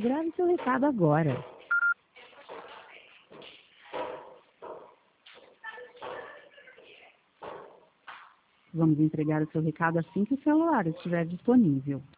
Grave seu recado agora. Vamos entregar o seu recado assim que o celular estiver disponível.